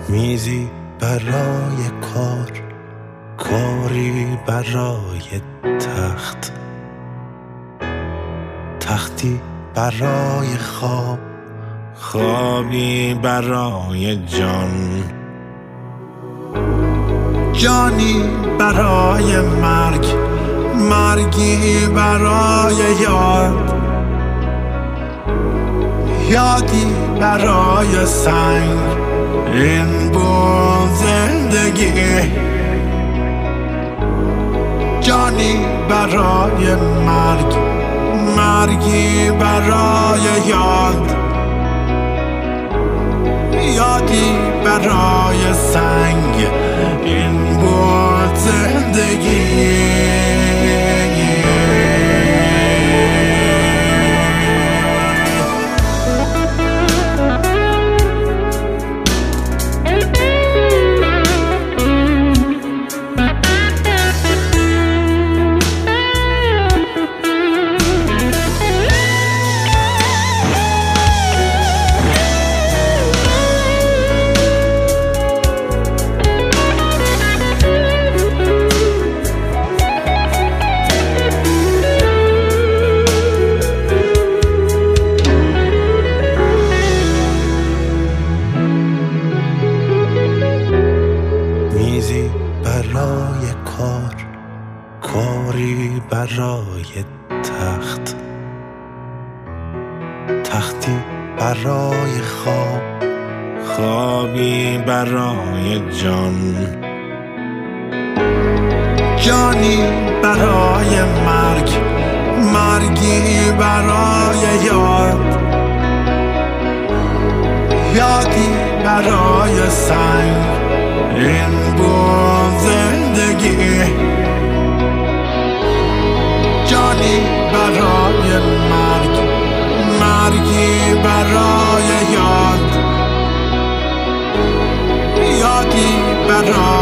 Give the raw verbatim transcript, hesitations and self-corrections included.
میزی برای کار، کاری برای تخت، تختی برای خواب، خوابی برای جان، جانی برای مرگ، مرگی برای یاد، یادی برای سنگ. این بود زندگی، جانی برای مرگ، مرگی برای یاد، یادی برای سنگ. این بود زندگی. میزی برای کار، کاری برای تخت، تختی برای خواب، خوابی برای جان، جانی برای مرگ، مرگی برای یاد، یادی برای سنگ. این بود زندگی، جانی برای مرگ، مرگی برای یاد، یادی برای